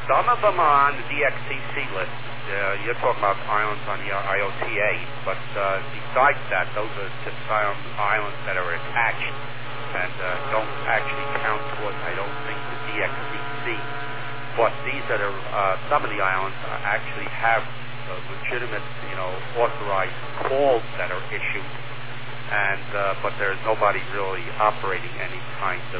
Some of them are on the DXCC list. You're talking about islands on the IOTA, but besides that, those are just islands that are attached and don't actually count towards, I don't think, the DXCC. But these that are, some of the islands actually have legitimate, authorized calls that are issued, and but there's nobody really operating any kind of,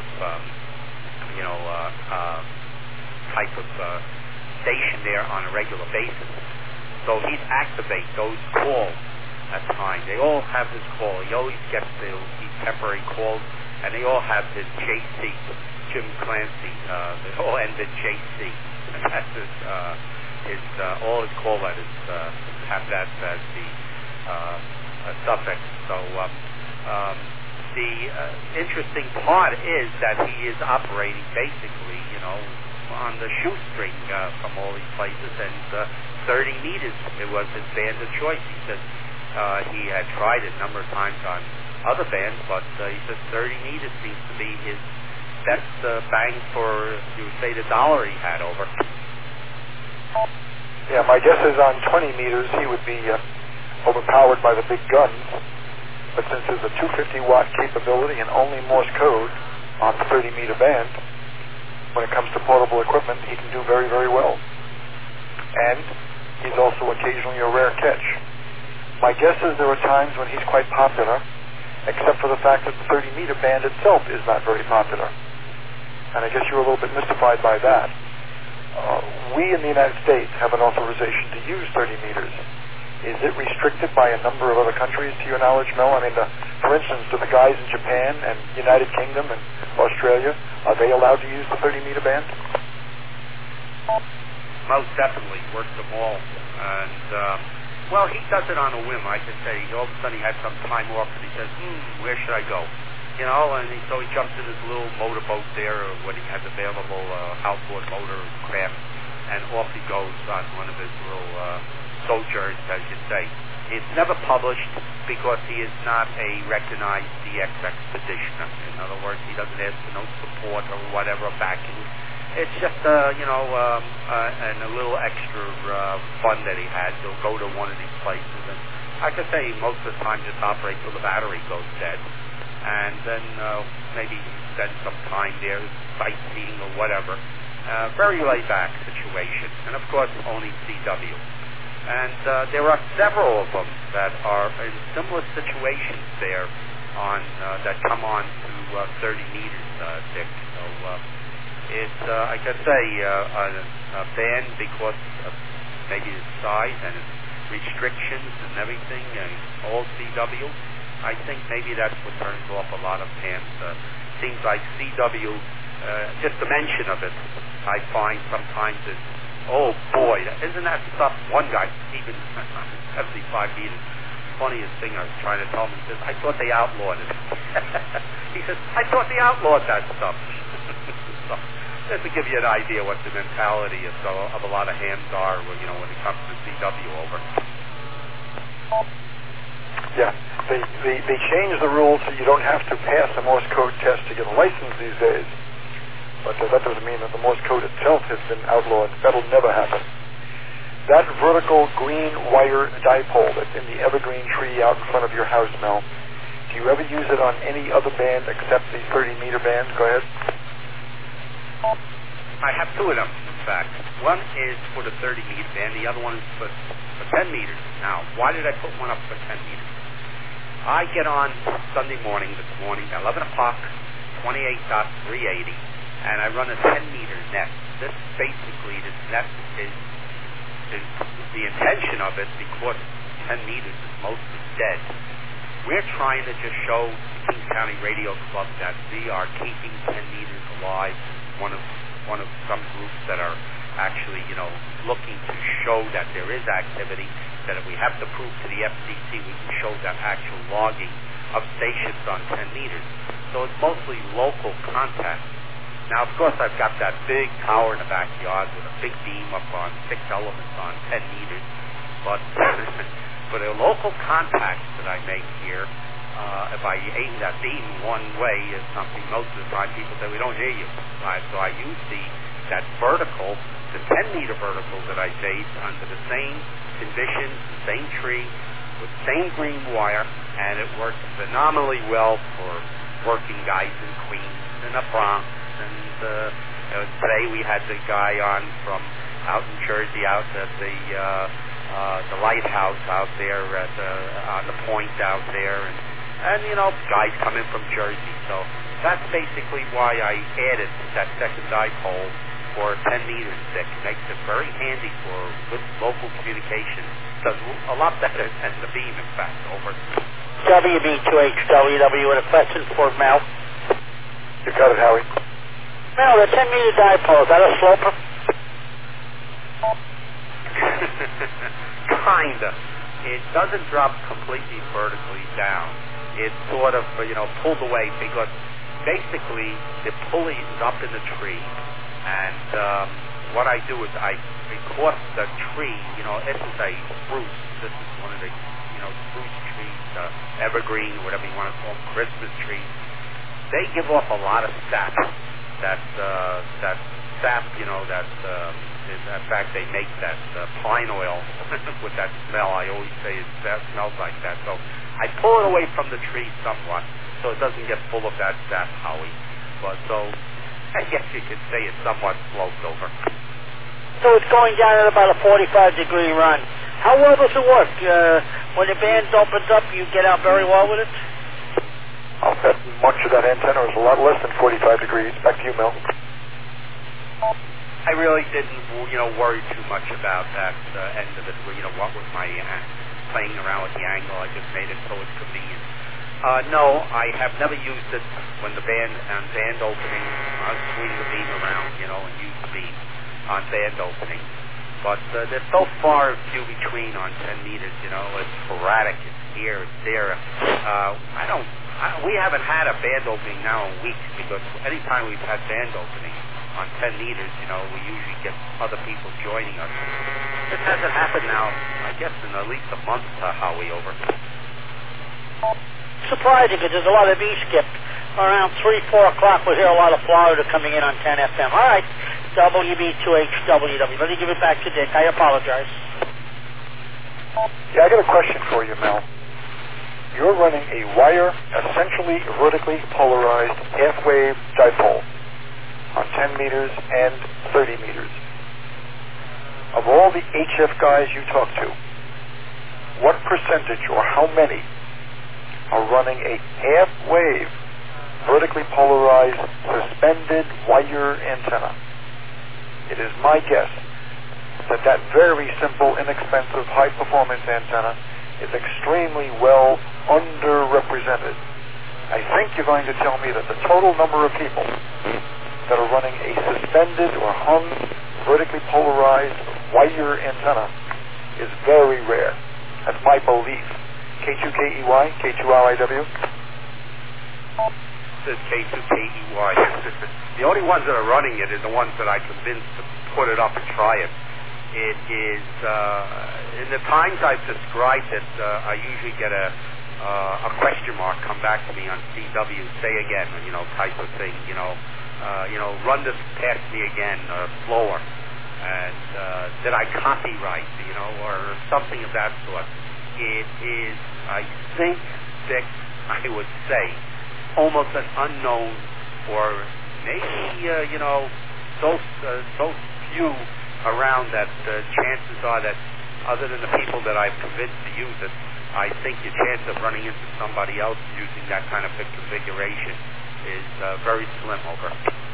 type of station there on a regular basis. So he'd activate those calls at times. They all have his call. He always gets these temporary calls, and they all have his JC, Jim Clancy. They all end in JC. And that's all his call letters have that as the suffix. So the interesting part is that he is operating basically, on the shoestring from all these places, and 30 meters, it was his band of choice. He said he had tried it a number of times on other bands, but he said 30 meters seems to be his best bang for, you would say, the dollar he had over. Yeah, my guess is on 20 meters he would be overpowered by the big guns, but since there's a 250-watt capability and only Morse code on the 30-meter band, when it comes to portable equipment, he can do very, very well. And he's also occasionally a rare catch. My guess is there are times when he's quite popular, except for the fact that the 30-meter band itself is not very popular. And I guess you're a little bit mystified by that. We in the United States have an authorization to use 30 meters. Is it restricted by a number of other countries, to your knowledge, Mel? I mean, for instance, do the guys in Japan and United Kingdom and Australia, are they allowed to use the 30-meter band? Most definitely, works them all. And, well, he does it on a whim, I could say. All of a sudden he had some time off and he says, where should I go? And so he jumps in his little motorboat there, or what he has available, outboard motor craft, and off he goes on one of his little sojourns, as you say. It's never published because he is not a recognized DX expeditioner. In other words, he doesn't ask for no support or whatever backing. It's just, and a little extra fun that he has. He'll go to one of these places, and I could say most of the time just operate till the battery goes dead. And then maybe spend some time there sightseeing or whatever. Very laid-back situation. And, of course, only CW. And there are several of them that are in similar situations there on that come on to 30 meters, Dick. So it's, I could say, a ban because of maybe its size and its restrictions and everything, and all CW. I think maybe that's what turns off a lot of fans. Seems like CW, just the mention of it, I find sometimes is, oh boy, isn't that stuff? One guy, even 75 meters, funniest thing I was trying to tell him, he says, I thought they outlawed it. He says, I thought they outlawed that stuff. So, just to give you an idea what the mentality of a lot of hams are, when it comes to CW over. Yeah, they changed the rules so you don't have to pass a Morse code test to get a license these days. But that doesn't mean that the Morse code itself has been outlawed. That'll never happen. That vertical green wire dipole that's in the evergreen tree out in front of your house, Mel, do you ever use it on any other band except the 30-meter bands? Go ahead. I have two of them, in fact. One is for the 30-meter band. The other one is for 10 meters. Now, why did I put one up for 10 meters? I get on Sunday morning, this morning, at 11 o'clock, 28.380, and I run a 10-meter net. This net is the intention of it, because 10 meters is mostly dead. We're trying to just show the Kings County Radio Club that we are keeping 10 meters alive. One of some groups that are actually, looking to show that there is activity, that if we have to prove to the FCC, we can show that actual logging of stations on 10 meters. So it's mostly local contact. Now, of course, I've got that big tower in the backyard with a big beam up on 6 elements on 10 meters. But for the local contacts that I make here, if I aim that beam one way is something, most of the time people say, we don't hear you. So I use that vertical the 10-meter vertical that I base under the same conditions, the same tree, with same green wire, and it works phenomenally well for working guys in Queens and the Bronx. And today we had the guy on from out in Jersey, out at the lighthouse out there on the point out there, and guys come in from Jersey. So that's basically why I added that second dipole for a 10 meter stick. It makes it very handy for good local communication. Does a lot better than the beam, in fact. Over. WB2HWW with a question for Mel. You got it, Howie. Mel, the 10 meter dipole, is that a sloper? Kinda. It doesn't drop completely vertically down. It's sort of, pulled away because basically the pulley is up in the tree, and what I do is I record the tree. This is a spruce. This is one of the, spruce trees, evergreen, whatever you want to call them, Christmas trees. They give off a lot of sap. That sap, in fact, they make that pine oil with that smell. I always say that smells like that. So I pull it away from the tree somewhat so it doesn't get full of that sap, Howie. But so I guess you could say it somewhat sloped over. So it's going down at about a 45-degree run. How well does it work? When the band opens up, you get out very well with it? I'll bet much of that antenna is a lot less than 45 degrees. Back to you, Mel. I really didn't, worry too much about that end of it. What was my playing around with the angle? I just made it so it's convenient. No, I have never used it when the band opening. I swing the beam around, and use the beam on band opening. But they're so far few between on 10 meters. It's sporadic. It's here, it's there. We haven't had a band opening now in weeks because anytime we've had band opening on 10 meters, we usually get other people joining us. This hasn't happened now, I guess, in at least a month, Howie, over. Surprising because there's a lot of E-skip. Around 3, 4 o'clock, we'll hear a lot of Florida coming in on 10 FM. All right, WB2HWW. Let me give it back to Dick. I apologize. Yeah, I got a question for you, Mel. You're running a wire, essentially vertically polarized half-wave dipole on 10 meters and 30 meters. Of all the HF guys you talk to, what percentage or how many are running a half-wave vertically polarized suspended wire antenna? It is my guess that very simple, inexpensive, high-performance antenna is extremely well underrepresented. I think you're going to tell me that the total number of people that are running a suspended or hung vertically polarized wire antenna is very rare. That's my belief. K2KEY, K2RIW. This is K2KEY. The only ones that are running it is the ones that I convinced to put it up and try it. It is, in the times I've described it, I usually get a question mark come back to me on CW, say again, type of thing, run this past me again, slower. And did I copyright, or something of that sort. It is, I think, Dick, I would say, almost an unknown, or maybe, so few around that chances are that other than the people that I've convinced to use it, I think your chance of running into somebody else using that kind of a configuration is very slim over.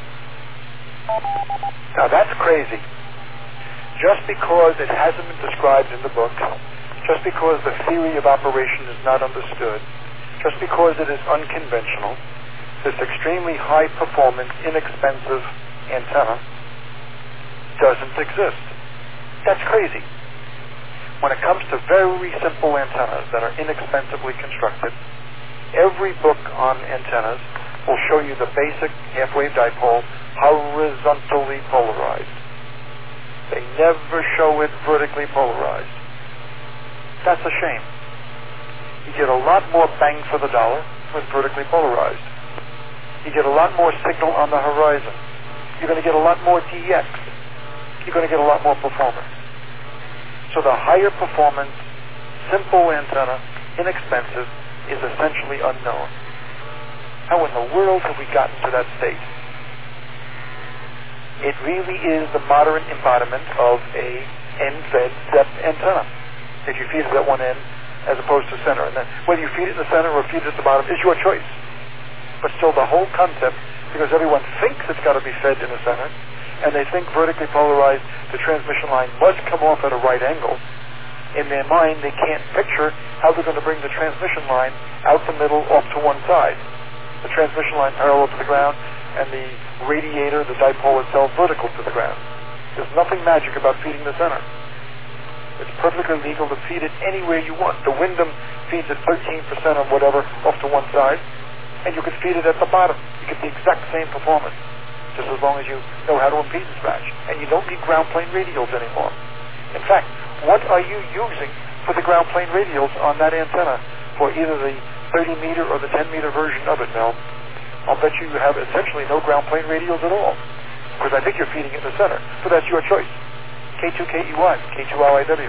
Now that's crazy. Just because it hasn't been described in the book, just because the theory of operation is not understood, just because it is unconventional, this extremely high performance, inexpensive antenna doesn't exist. That's crazy. When it comes to very simple antennas that are inexpensively constructed, every book on antennas will show you the basic half-wave dipole horizontally polarized. They never show it vertically polarized. That's a shame. You get a lot more bang for the dollar when vertically polarized. You get a lot more signal on the horizon. You're going to get a lot more DX. you're going to get a lot more performance. So the higher performance, simple antenna, inexpensive, is essentially unknown. How in the world have we gotten to that state? It really is the modern embodiment of a end-fed ZEP antenna. If you feed it at one end as opposed to center. And then whether you feed it in the center or feed it at the bottom is your choice. But still the whole concept, because everyone thinks it's got to be fed in the center, and they think vertically polarized, the transmission line must come off at a right angle. In their mind, they can't picture how they're going to bring the transmission line out the middle off to one side. The transmission line parallel to the ground, and the radiator, the dipole itself, vertical to the ground. There's nothing magic about feeding the center. It's perfectly legal to feed it anywhere you want. The Wyndham feeds it 13% or whatever off to one side, and you can feed it at the bottom. You get the exact same performance, just as long as you know how to impedance match. And you don't need ground plane radials anymore. In fact, what are you using for the ground plane radials on that antenna for either the 30 meter or the 10 meter version of it, Mel? I'll bet you have essentially no ground plane radials at all, because I think you're feeding it in the center. So that's your choice. K2KEY, K2LIW.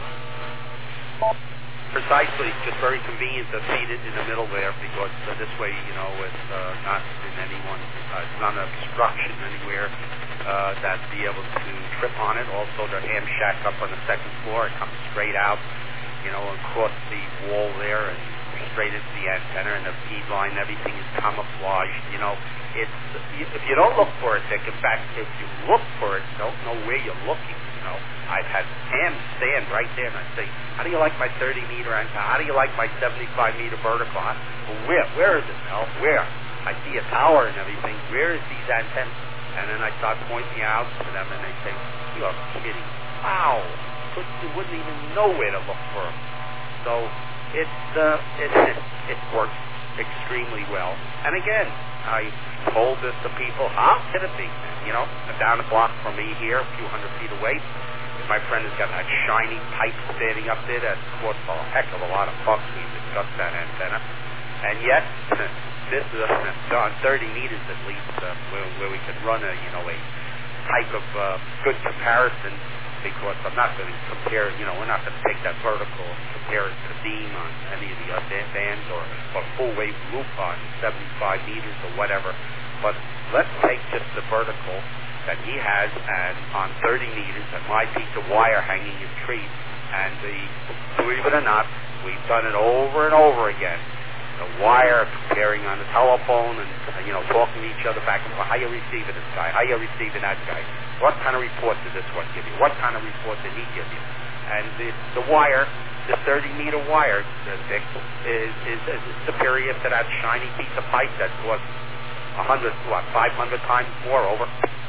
Precisely. Just very convenient to feed it in the middle there, because this way, it's not in it's not an obstruction anywhere that be able to trip on it. Also, the ham shack up on the second floor, it comes straight out, across the wall there and straight into the antenna, and the feed line, everything is camouflaged. If you don't look for it, Dick, in fact, if you look for it, don't know where you're looking. I've had hams stand right there, and I say, how do you like my 30-meter antenna? How do you like my 75-meter vertical? Where is it, Mel? Where? I see a tower and everything. Where is these antennas? And then I start pointing out to them, and they say, you are kidding. Wow. You wouldn't even know where to look for them. So it works extremely well. And again, I told this to people, how can it be? Down the block from me here, a few hundred feet away, my friend has got that shiny pipe standing up there that costs a heck of a lot of bucks. We discussed that antenna. And yet, this is on 30 meters at least, where we could run a type of good comparison, because I'm not going to compare, we're not going to take that vertical and compare it to beam on any of the other bands or full wave loop on 75 meters or whatever. But let's take just the vertical that he has, and on 30 meters, and my piece of wire hanging in trees. And believe it or not, we've done it over and over again. The wire comparing on the telephone and, talking to each other back and forth. How you receiving this guy? How you receiving that guy? What kind of report did this one give you? What kind of report did he give you? And the wire, the 30-meter wire, Dick, is superior to that shiny piece of pipe that was 500 times more over.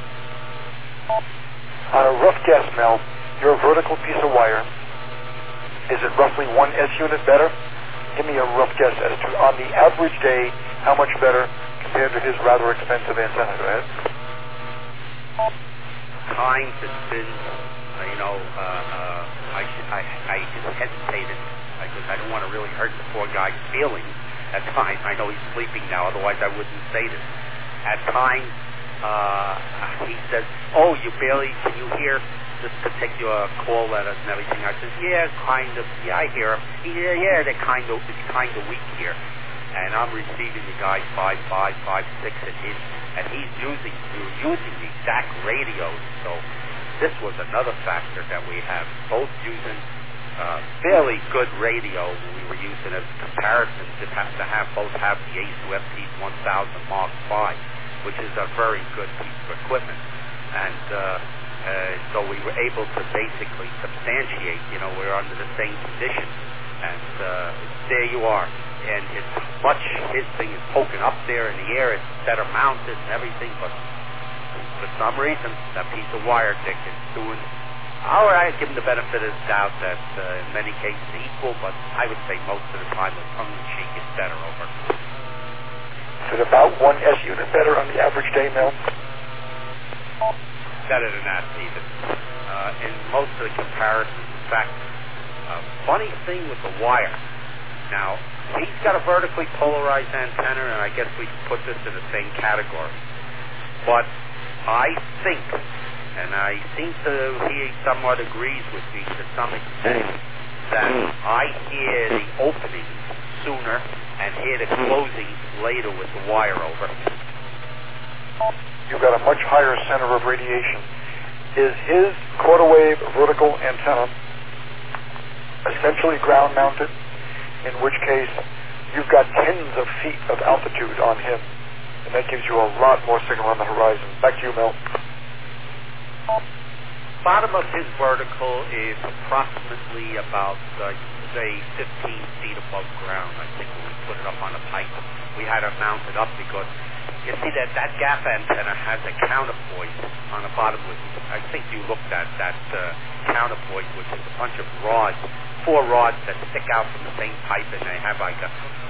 On a rough guess, Mel, your vertical piece of wire, is it roughly 1 S unit better? Give me a rough guess as to, on the average day, how much better compared to his rather expensive antenna. Go ahead. Times it's been, I just hesitated because I don't want to really hurt the poor guy's feelings at times. I know he's sleeping now, otherwise I wouldn't say this. At times, he says, oh, can you hear this particular call letters and everything? I said, yeah, kind of. Yeah, I hear them. It's kind of weak here. And I'm receiving the guy 5.5, 5.6 at his, and we were using the exact radios. So this was another factor that we have, both using fairly good radio. We were using as a comparison to both have the ASUFT 1000 Mark V, which is a very good piece of equipment. And so we were able to basically substantiate, we're under the same conditions. And there you are. And his thing is poking up there in the air, it's better mounted and everything, but for some reason, that piece of wire, Dick, is doing, I give him the benefit of the doubt that in many cases equal, but I would say most of the time with tongue-in-cheek is better over. Is it about 1 S unit better on the average day, Mel? Better than that, even. In most of the comparisons, in fact, funny thing with the wire. Now, he's got a vertically polarized antenna, and I guess we can put this in the same category. But I think and I seem to he somewhat agrees with me to some extent that I hear the openings sooner and hear the closings later with the wire over. You've got a much higher center of radiation. Is his quarter wave vertical antenna essentially ground mounted, in which case you've got tens of feet of altitude on him, and that gives you a lot more signal on the horizon. Back to you, Mel. Bottom of his vertical is approximately about, say, 15 feet above ground. I think when we put it up on a pipe, we had it mounted up because you see that gap antenna has a counterpoise on the bottom. I think you looked at that counterpoise, which is a bunch of rods, 4 rods that stick out from the same pipe, and they have like a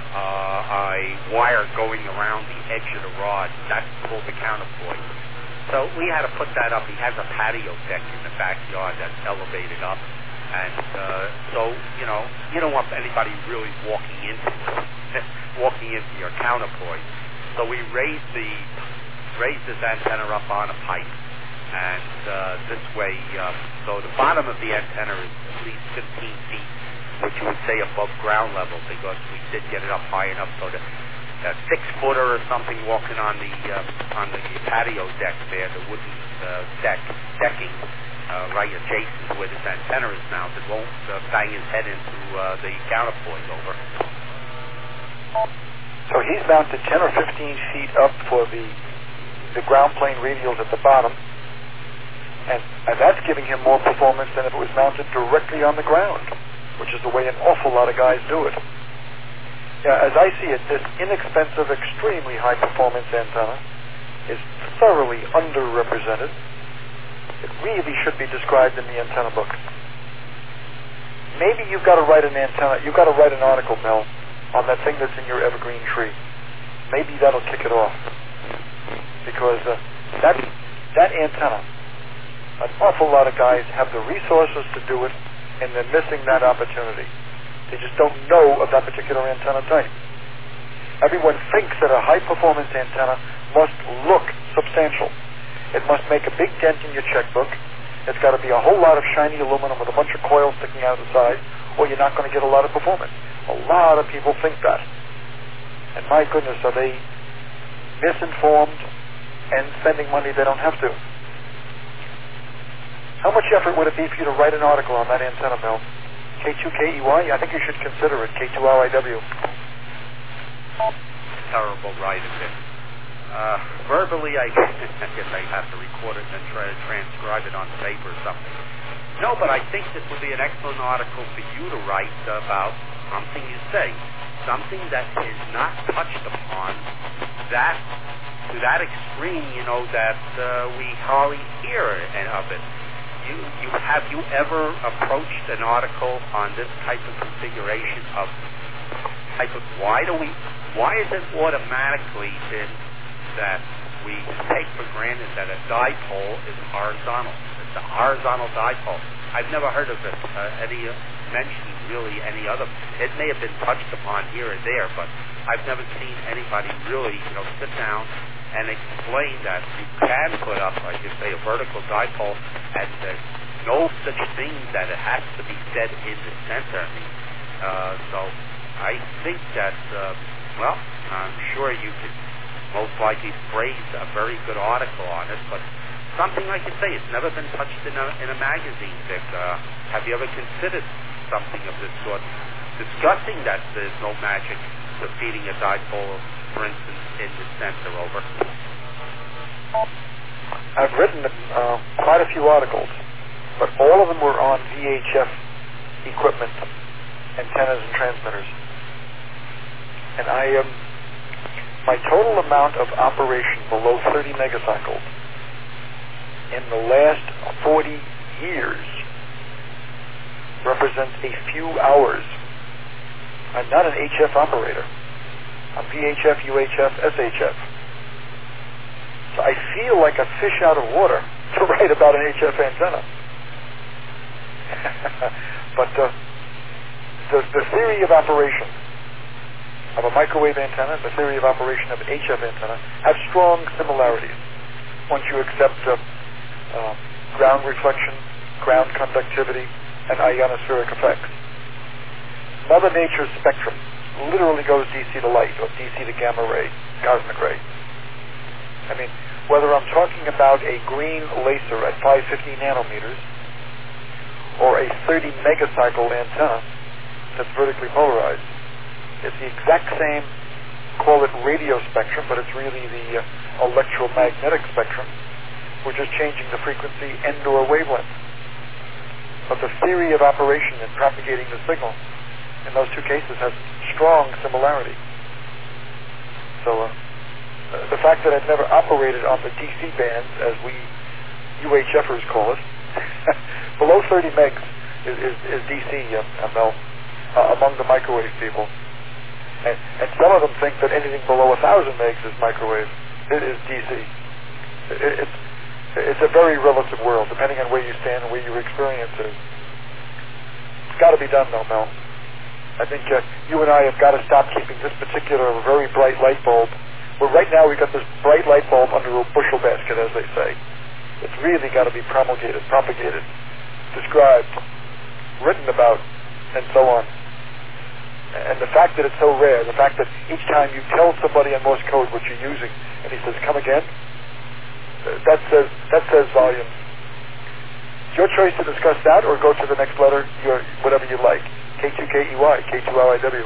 wire going around the edge of the rod. That's called the counterpoise. So we had to put that up. He has a patio deck in the backyard that's elevated up, and so you don't want anybody really walking into your counterpoise. So we raised this antenna up on a pipe, and this way, so the bottom of the antenna is at least 15 feet, which you would say above ground level, because we did get it up high enough so that a 6-footer or something walking on the patio deck there, the wooden decking right adjacent to where this antenna is mounted, won't bang his head into the counterpoise over. So he's mounted 10 or 15 feet up for the ground plane radials at the bottom, and that's giving him more performance than if it was mounted directly on the ground, which is the way an awful lot of guys do it. Yeah, as I see it, this inexpensive, extremely high-performance antenna is thoroughly underrepresented. It really should be described in the antenna book. Maybe you've got to write an article, Mel, on that thing that's in your evergreen tree. Maybe that'll kick it off. Because that antenna, an awful lot of guys have the resources to do it, and they're missing that opportunity. They just don't know of that particular antenna type. Everyone thinks that a high-performance antenna must look substantial. It must make a big dent in your checkbook. It's got to be a whole lot of shiny aluminum with a bunch of coils sticking out of the side, or you're not going to get a lot of performance. A lot of people think that. And my goodness, are they misinformed and spending money they don't have to. How much effort would it be for you to write an article on that antenna, Mel? K2KEY? I think you should consider it. K2RIW. Terrible writing it. Verbally, I guess I have to record it and then try to transcribe it on paper or something. No, but I think this would be an excellent article for you to write about something you say, something that is not touched upon to that extreme, that we hardly hear of it. Have you ever approached an article on this type of configuration why is it automatically been that we take for granted that a dipole is horizontal? It's a horizontal dipole. I've never heard of it, any mentioned really any other. It may have been touched upon here and there, but I've never seen anybody really, sit down and explain that you can put up, like you say, a vertical dipole, and there's no such thing that it has to be set in the center. So I think that, I'm sure you could most likely phrase a very good article on it, but something like you say, it's never been touched in a magazine, Dick. Have you ever considered something of this sort, discussing that there's no magic to feeding a dipole, for instance, in the center over? I've written quite a few articles, but all of them were on VHF equipment, antennas and transmitters. And my total amount of operation below 30 megacycles in the last 40 years represents a few hours. I'm not an HF operator. I'm VHF, UHF, SHF. So I feel like a fish out of water to write about an HF antenna. But the theory of operation of a microwave antenna, the theory of operation of an HF antenna, have strong similarities once you accept ground reflection, ground conductivity, and ionospheric effects. Mother Nature's spectrum literally goes DC to light, or DC to gamma ray, cosmic ray. I mean, whether I'm talking about a green laser at 550 nanometers, or a 30 megacycle antenna that's vertically polarized, it's the exact same, call it radio spectrum, but it's really the electromagnetic spectrum. We're just changing the frequency and or wavelength. But the theory of operation in propagating the signal in those two cases has strong similarity. So the fact that I've never operated on the DC bands, as we UHFers call it, below 30 megs is DC, Mel, among the microwave people. And some of them think that anything below 1,000 megs is microwave. It is DC. It's a very relative world, depending on where you stand and where your experience is. It's got to be done, though, Mel. I think you and I have got to stop keeping this particular very bright light bulb. Well, right now we've got this bright light bulb under a bushel basket, as they say. It's really got to be propagated, described, written about, and so on. And the fact that it's so rare, the fact that each time you tell somebody on Morse code what you're using, and he says, "Come again," that says volumes. It's your choice to discuss that or go to the next letter, whatever you like. K2KEY, K2LIW.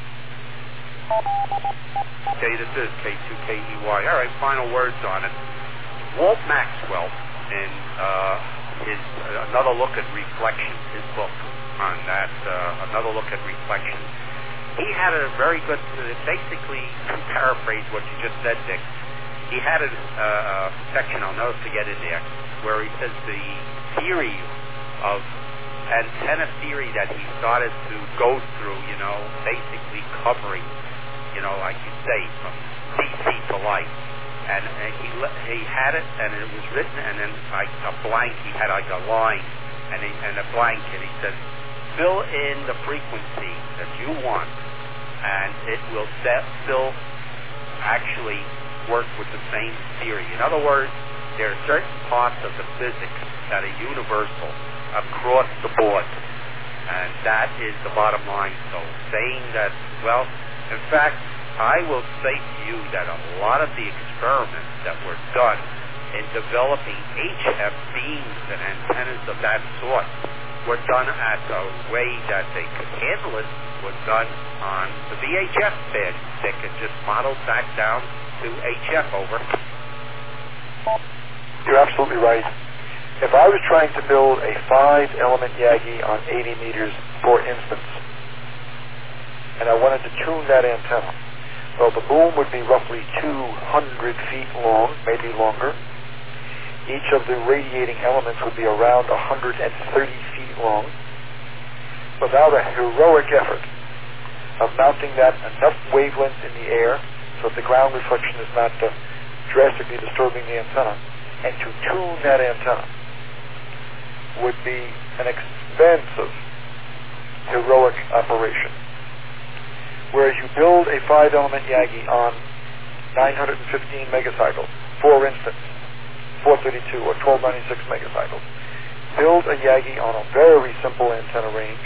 Okay, this is K2KEY. All right, final words on it. Walt Maxwell, in his Another Look at Reflection, his book on that, Another Look at Reflection, he had a very good, basically, to paraphrase what you just said, Dick, he had a section, I'll never forget in there, where he says the theory of antenna theory that he started to go through, basically covering, like you say, from DC to light. And he had it, and it was written, and then like a blank, he had like a line, and a blank, and he said, fill in the frequency that you want, and it will still actually work with the same theory. In other words, there are certain parts of the physics that are universal across the board, and that is the bottom line. So saying that, well, in fact, I will say to you that a lot of the experiments that were done in developing HF beams and antennas of that sort were done at a way that they could handle it, was done on the VHF band stick and just modeled back down to HF over. You're absolutely right. If I was trying to build a 5-element Yagi on 80 meters, for instance, and I wanted to tune that antenna, well, the boom would be roughly 200 feet long, maybe longer. Each of the radiating elements would be around 130 feet long. Without a heroic effort of mounting that enough wavelength in the air so that the ground reflection is not drastically disturbing the antenna, and to tune that antenna would be an expensive, heroic operation. Whereas you build a 5-element Yagi on 915 megacycles, for instance, 432 or 1296 megacycles, build a Yagi on a very simple antenna range,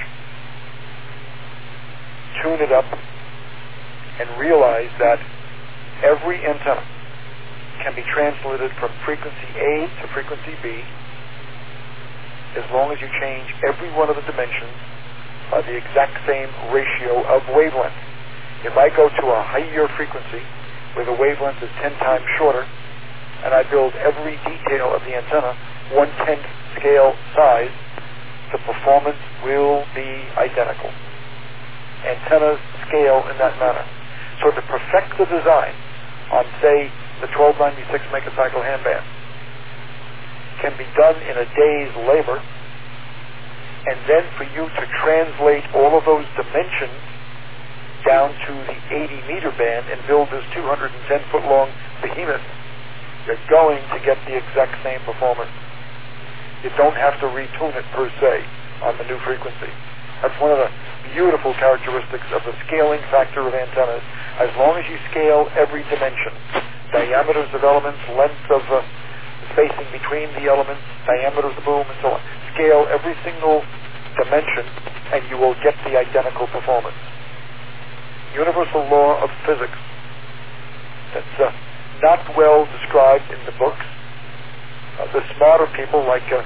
tune it up, and realize that every antenna can be translated from frequency A to frequency B as long as you change every one of the dimensions by the exact same ratio of wavelength. If I go to a higher frequency where the wavelength is 10 times shorter, and I build every detail of the antenna 1/10 scale size, the performance will be identical. Antennas scale in that manner. So to perfect the design on, say, the 1296 megacycle handband can be done in a day's labor, and then for you to translate all of those dimensions down to the 80-meter band and build this 210-foot long behemoth, you're going to get the exact same performance. You don't have to retune it per se on the new frequency. That's one of the beautiful characteristics of the scaling factor of antennas. As long as you scale every dimension, diameters of elements, length of spacing between the elements, diameter of the boom, and so on. Scale every single dimension, and you will get the identical performance. Universal law of physics. That's not well described in the books. The smarter people, like the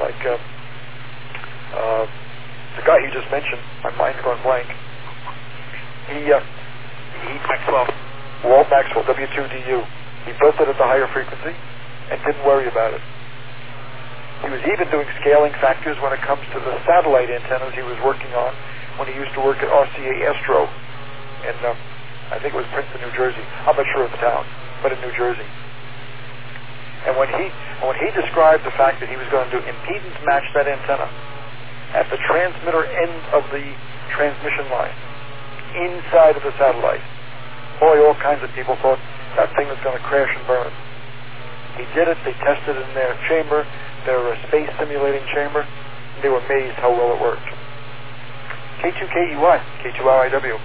guy you just mentioned, my mind's going blank. Maxwell. Walt Maxwell, W2DU. He built it at the higher frequency and didn't worry about it. He was even doing scaling factors when it comes to the satellite antennas he was working on when he used to work at RCA Astro in, I think it was Princeton, New Jersey. I'm not sure of the town, but in New Jersey. And when he described the fact that he was going to impedance match that antenna at the transmitter end of the transmission line, inside of the satellite, boy, all kinds of people thought that thing was going to crash and burn. He did it. They tested it in their chamber, their space simulating chamber. And they were amazed how well it worked. K2KEY, K2RIW.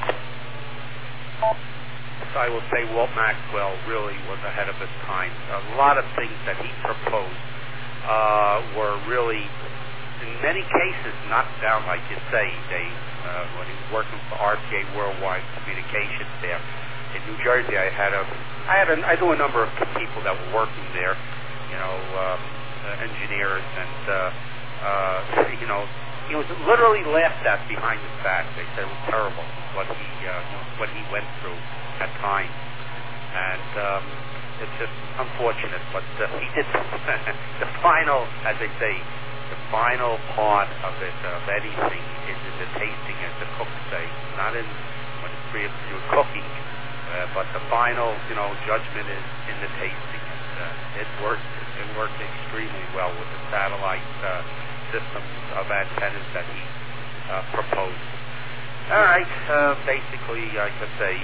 I will say Walt Maxwell really was ahead of his time. A lot of things that he proposed were really, in many cases, knocked down, like you say, Dave. When he was working for RCA Worldwide Communications there in New Jersey, I knew a number of people that were working there, engineers, and he was literally laughed at behind his back. They said it was terrible what he went through at times, and it's just unfortunate. But he did the final, as they say, the final part of it, of anything, is in the tasting, as the cooks say, not in when you're cooking, but the final, judgment is in the tasting. And it worked extremely well with the satellite systems of antennas that he proposed. All right, basically, I could say,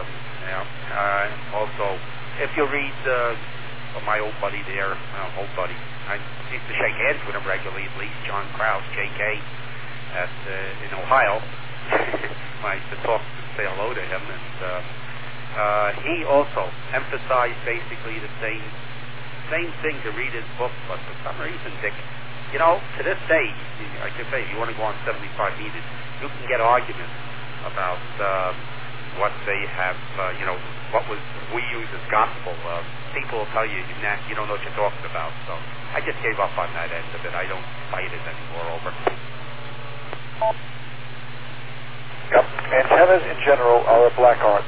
also, if you read my old buddy there, I used to shake hands with him regularly, at least, John Krause, J.K., in Ohio. I used to say hello to him, and he also emphasized basically the same thing to read his book, but for some reason, Dick, to this day, I can say, if you want to go on 75 meters, you can get arguments about what they have, what we use as gospel. People will tell you, you don't know what you're talking about. So I just gave up on that end of it. I don't fight it anymore. Over. Yep. Antennas in general are a black art.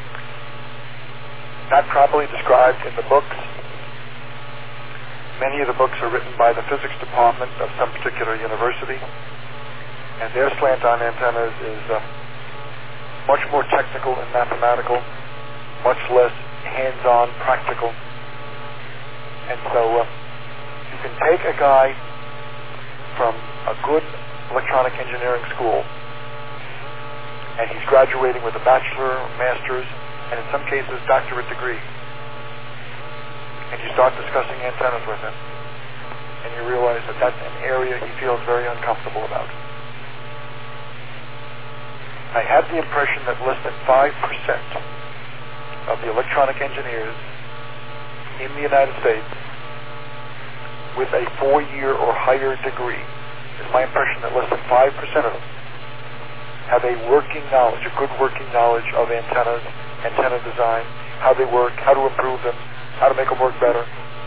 Not properly described in the books. Many of the books are written by the physics department of some particular university, and their slant on antennas is much more technical and mathematical, much less hands-on practical. And so you can take a guy from a good electronic engineering school, and he's graduating with a bachelor, master's, and in some cases doctorate degree, and you start discussing antennas with him, and you realize that that's an area he feels very uncomfortable about. I had the impression that less than 5% of the electronic engineers in the United States with a 4-year or higher degree, is my impression that less than 5% of them have a working knowledge, a good working knowledge of antennas, antenna design, how they work, how to improve them, how to make them work better.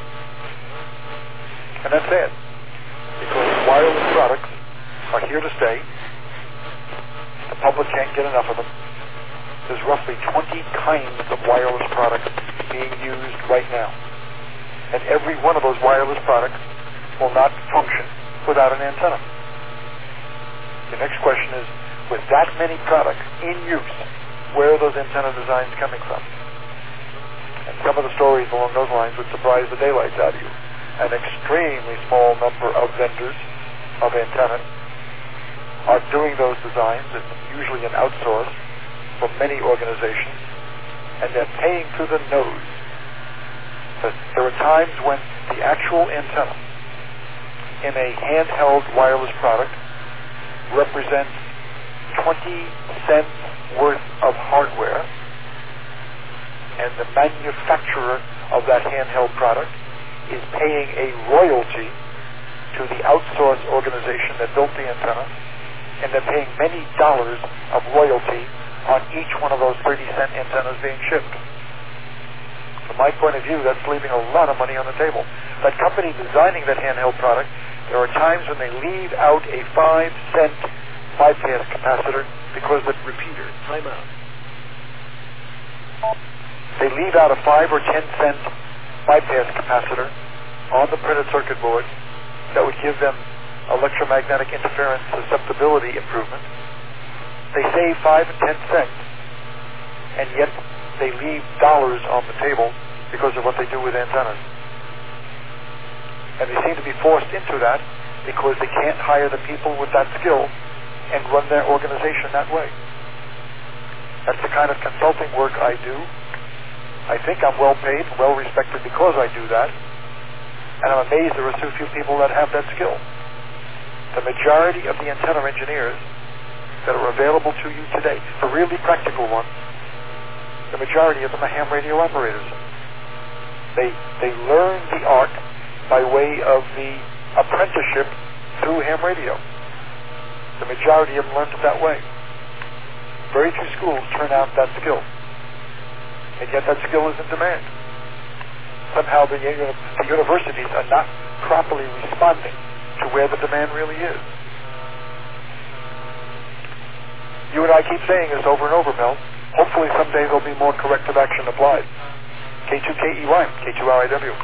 And that's sad, because wireless products are here to stay. The public can't get enough of them. There's roughly 20 kinds of wireless products being used right now. And every one of those wireless products will not function without an antenna. The next question is, with that many products in use, where are those antenna designs coming from? And some of the stories along those lines would surprise the daylights out of you. An extremely small number of vendors of antenna are doing those designs. It's usually an outsource for many organizations, and they're paying through the nose. But there are times when the actual antenna in a handheld wireless product represents 20 cents worth of hardware, and the manufacturer of that handheld product is paying a royalty to the outsourced organization that built the antenna, and they're paying many dollars of royalty on each one of those 30-cent antennas being shipped. From my point of view, that's leaving a lot of money on the table. That company designing that handheld product, there are times when they leave out a 5-cent bypass capacitor because the repeater, time out. They leave out a 5 or 10 cent bypass capacitor on the printed circuit board that would give them electromagnetic interference susceptibility improvement. They save 5 and 10 cents, and yet they leave dollars on the table because of what they do with antennas. And they seem to be forced into that because they can't hire the people with that skill and run their organization that way. That's the kind of consulting work I do. I think I'm well paid, well respected because I do that. And I'm amazed there are so few people that have that skill. The majority of the antenna engineers that are available to you today, the really practical ones, the majority of them are ham radio operators. They learn the art by way of the apprenticeship through ham radio. The majority of them learned it that way. Very few schools turn out that skill. And yet that skill is in demand. Somehow the universities are not properly responding to where the demand really is. You and I keep saying this over and over, Mel. Hopefully someday there'll be more corrective action applied. K2KEY, K2RIW.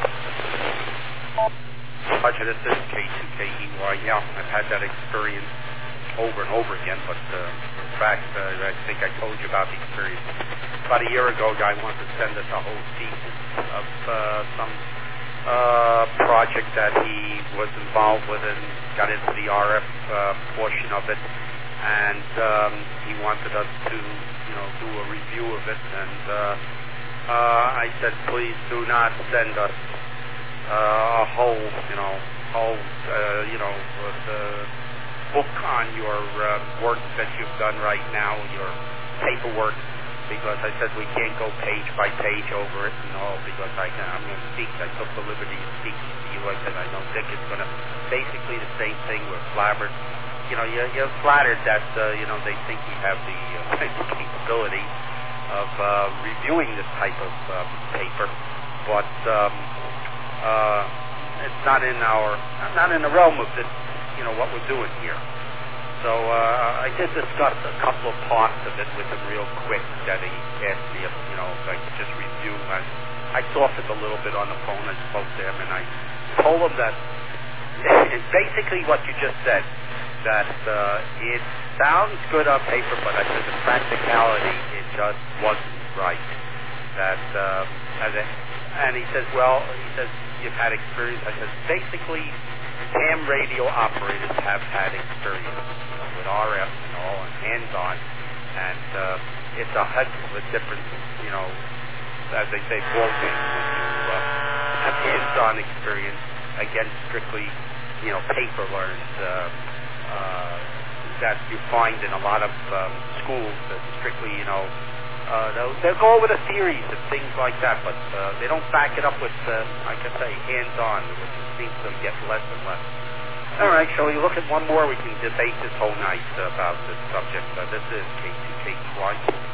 Roger, this is K2KEY. Yeah, I've had that experience over and over again, but in fact, I think I told you about the experience. About a year ago, a guy wanted to send us a whole thesis of some project that he was involved with and got into the RF portion of it, and he wanted us to, do a review of it, and I said, please do not send us a whole book on your work that you've done right now, your paperwork, because I said we can't go page by page over it and all, because I'm going to speak. I took the liberty of speaking to you. I said I know Dick is going to basically the same thing. We're flabbered. You're flattered that they think we have the capability of reviewing this type of paper, but it's not in the realm of this. What we're doing here. So I did discuss a couple of parts of it with him real quick that he asked me if I could just review. I softened a little bit on the phone. I spoke to him and I told him that it's basically what you just said, that it sounds good on paper, but I said the practicality, it just wasn't right. And he says, you've had experience. I said, basically, ham radio operators have had experience with RF and all, and hands-on, and it's a heck of a difference, as they say, ball game when you have hands-on experience against strictly, paper learned that you find in a lot of schools that strictly, they'll go over the theories and things like that, but they don't back it up with, like I say, hands-on, which seems to get less and less. All right, shall we look at one more? We can debate this whole night about this subject. This is K2KEY.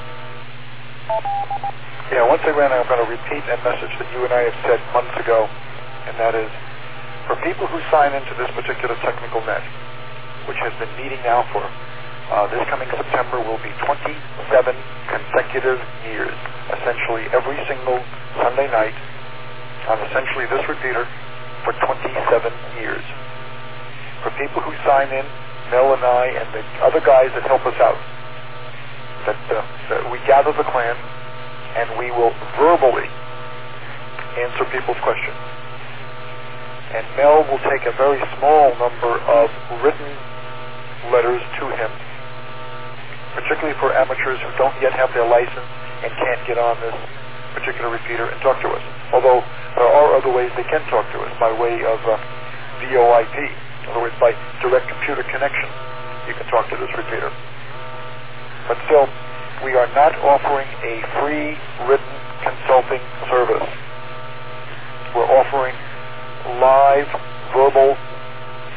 Yeah, once again, I'm going to repeat that message that you and I had said months ago, and that is, for people who sign into this particular technical net, which has been meeting now for this coming September will be 27 consecutive years, essentially every single Sunday night on essentially this repeater for 27 years. For people who sign in, Mel and I and the other guys that help us out, that we gather the clan and we will verbally answer people's questions. And Mel will take a very small number of written letters to him, particularly for amateurs who don't yet have their license and can't get on this particular repeater and talk to us. Although there are other ways they can talk to us by way of VoIP. In other words, by direct computer connection, you can talk to this repeater. But still, we are not offering a free written consulting service. We're offering live, verbal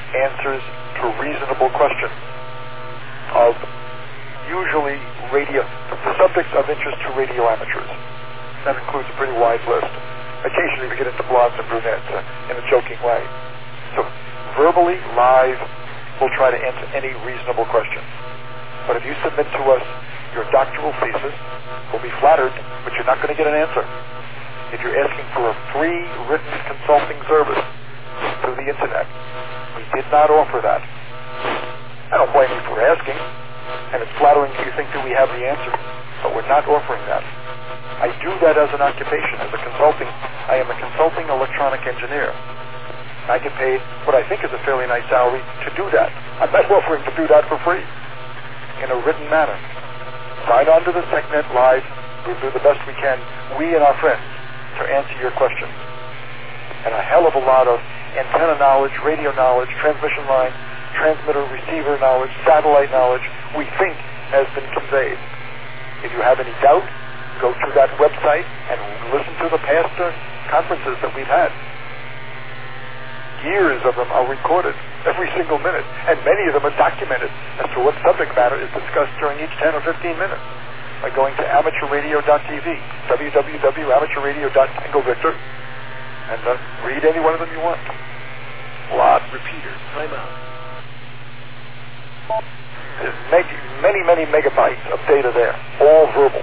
answers to reasonable questions of usually the subjects of interest to radio amateurs. That includes a pretty wide list. Occasionally we get into blondes and brunettes in a joking way. So verbally, live, we'll try to answer any reasonable question. But if you submit to us your doctoral thesis, we'll be flattered, but you're not going to get an answer. If you're asking for a free written consulting service through the internet, we did not offer that. I don't blame you for asking, and it's flattering if you think that we have the answer, but we're not offering that. I do that as an occupation, as a consulting. I am a consulting electronic engineer. I get paid what I think is a fairly nice salary to do that. I'm not offering to do that for free in a written manner. Sign on to the TechNet Live. We'll do the best we can, we and our friends, to answer your questions. And a hell of a lot of antenna knowledge, radio knowledge, transmission line, transmitter, receiver knowledge, satellite knowledge, we think has been conveyed. If you have any doubt, go to that website and listen to the past conferences that we've had. Years of them are recorded, every single minute, and many of them are documented as to what subject matter is discussed during each 10 or 15 minutes by going to amateurradio.tv, www.amateurradio.Tango Victor, and read any one of them you want. Repeater, time out. There's many megabytes of data there, all verbal,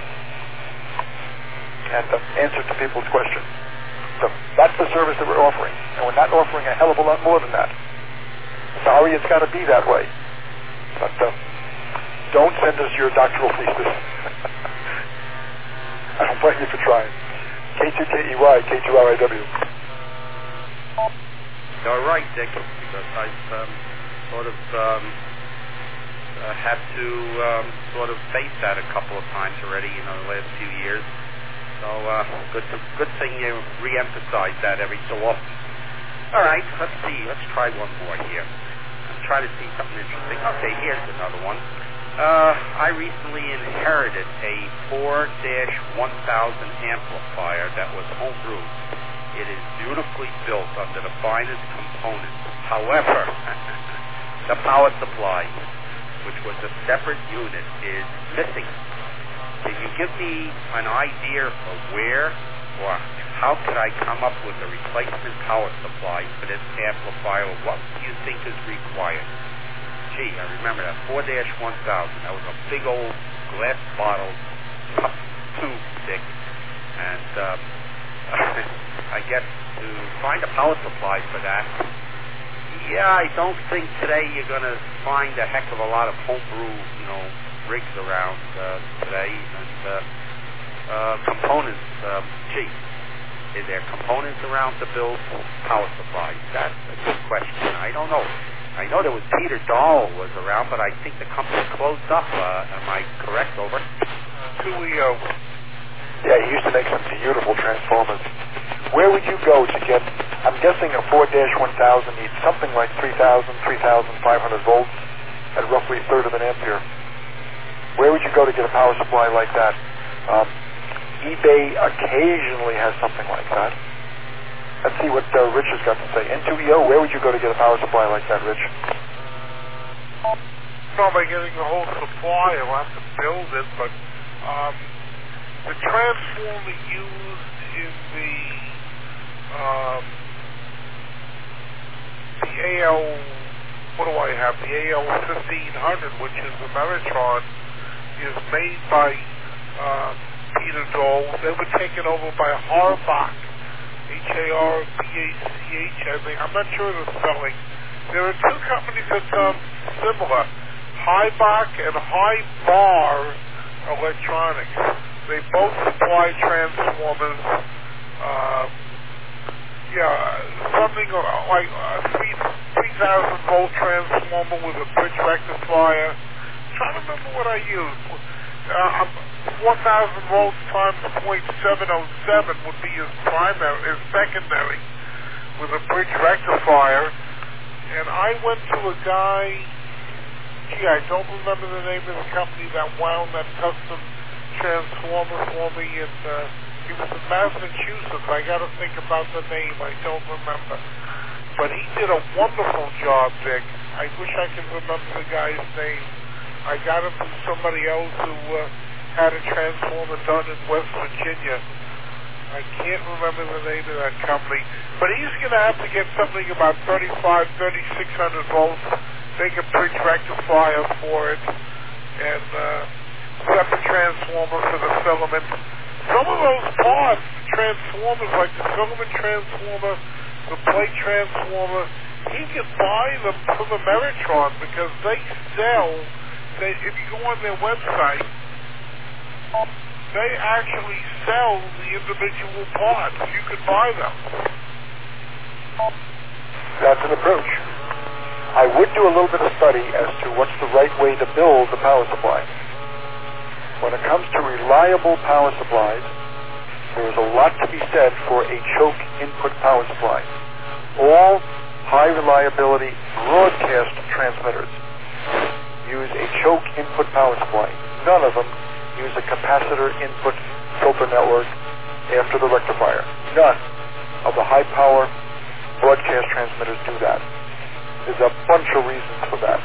and answers to people's questions. So that's the service that we're offering, and we're not offering a hell of a lot more than that. Sorry, it's got to be that way. But don't send us your doctoral thesis. I don't blame you for trying. K2KEY, K2RIW. You're right, Dick, because I've sort of had to sort of face that a couple of times already, the last few years. So good thing you re-emphasize that every so often. All right, let's see. Let's try one more here. I'm trying to see something interesting. Okay, here's another one. I recently inherited a 4-1000 amplifier that was homebrewed. It is beautifully built under the finest components. However, the power supply, which was a separate unit, is missing. Can you give me an idea of where or how could I come up with a replacement power supply for this amplifier? What do you think is required? Gee, I remember that 4-1000. That was a big old glass bottle, cup tube thick, and I guess to find a power supply for that, I don't think today you're going to find a heck of a lot of homebrew, rigs around today, and components. Is there components around to build power supplies? That's a good question. I don't know. I know there was Peter Dahl was around, but I think the company closed up. Am I correct? Over. Coolio. Yeah, he used to make some beautiful transformers. Where would you go to get, I'm guessing a 4-1000 needs something like 3,000, 3,500 volts at roughly a third of an ampere. Where would you go to get a power supply like that? eBay occasionally has something like that. Let's see what Rich has got to say. N2EO, where would you go to get a power supply like that, Rich? Not by getting the whole supply. I'll have to build it, but the transformer used in the AL, what do I have? The AL1500, which is the Meritron, is made by Peter Dahl. They were taken over by Harbach, H-A-R-B-A-C-H, I think. I'm not sure of the spelling. There are two companies that similar, Harbach and High-Bar Electronics. They both supply transformers. Something like a 3,000 volt transformer with a bridge rectifier. I'm trying to remember what I used. 4,000 volts times 0.707 would be his secondary, with a bridge rectifier. And I went to a guy, I don't remember the name of the company that wound that custom transformer for me, and he was in Massachusetts. I got to think about the name. I don't remember. But he did a wonderful job, Dick. I wish I could remember the guy's name. I got him from somebody else who had a transformer done in West Virginia. I can't remember the name of that company. But he's going to have to get something about 3,600 volts, make a bridge rectifier for it, and separate transformer for the filament. Some of those parts, transformers like the filament transformer, the plate transformer, he can buy them from Ameritron because they sell, if you go on their website, they actually sell the individual parts. You can buy them. That's an approach. I would do a little bit of study as to what's the right way to build the power supply. When it comes to reliable power supplies, there is a lot to be said for a choke input power supply. All high reliability broadcast transmitters use a choke input power supply. None of them use a capacitor input filter network after the rectifier. None of the high power broadcast transmitters do that. There's a bunch of reasons for that.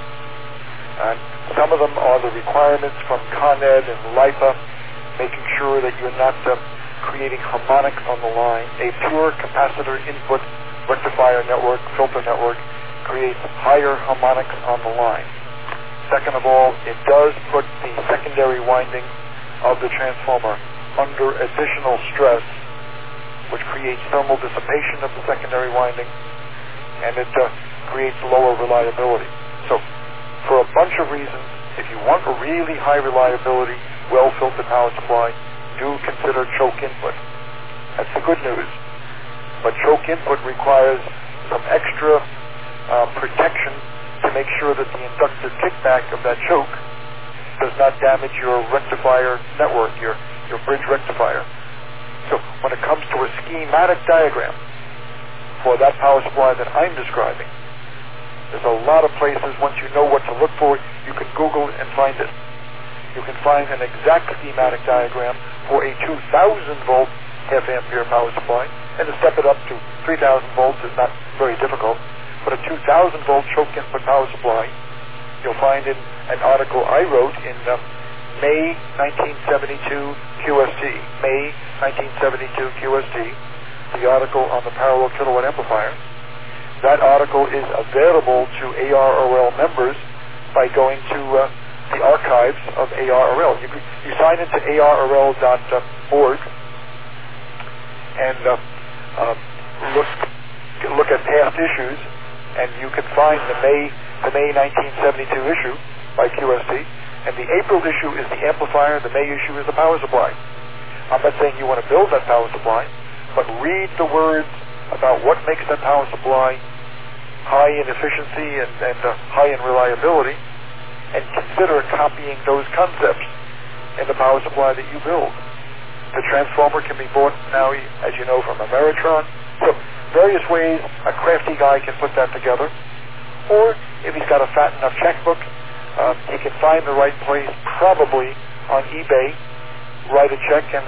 And some of them are the requirements from Con Ed and LIPA, making sure that you're not creating harmonics on the line. A pure capacitor input rectifier network, filter network, creates higher harmonics on the line. Second of all, it does put the secondary winding of the transformer under additional stress, which creates thermal dissipation of the secondary winding, and it creates lower reliability. So, for a bunch of reasons, if you want a really high reliability, well-filtered power supply, do consider choke input. That's the good news. But choke input requires some extra protection to make sure that the inductive kickback of that choke does not damage your rectifier network, your bridge rectifier. So when it comes to a schematic diagram for that power supply that I'm describing, there's a lot of places, once you know what to look for, you can Google and find it. You can find an exact schematic diagram for a 2,000 volt half ampere power supply, and to step it up to 3,000 volts is not very difficult. But a 2,000 volt choke input power supply, you'll find in an article I wrote in May 1972 QST. May 1972 QST, the article on the parallel kilowatt amplifier. That article is available to ARRL members by going to the archives of ARRL. You sign into ARRL.org and look at past issues, and you can find the May 1972 issue by QST, and the April issue is the amplifier, the May issue is the power supply. I'm not saying you want to build that power supply, but read the words about what makes that power supply high in efficiency and high in reliability, and consider copying those concepts in the power supply that you build. The transformer can be bought now, as you know, from Ameritron. So various ways a crafty guy can put that together. Or if he's got a fat enough checkbook, he can find the right place, probably on eBay, write a check and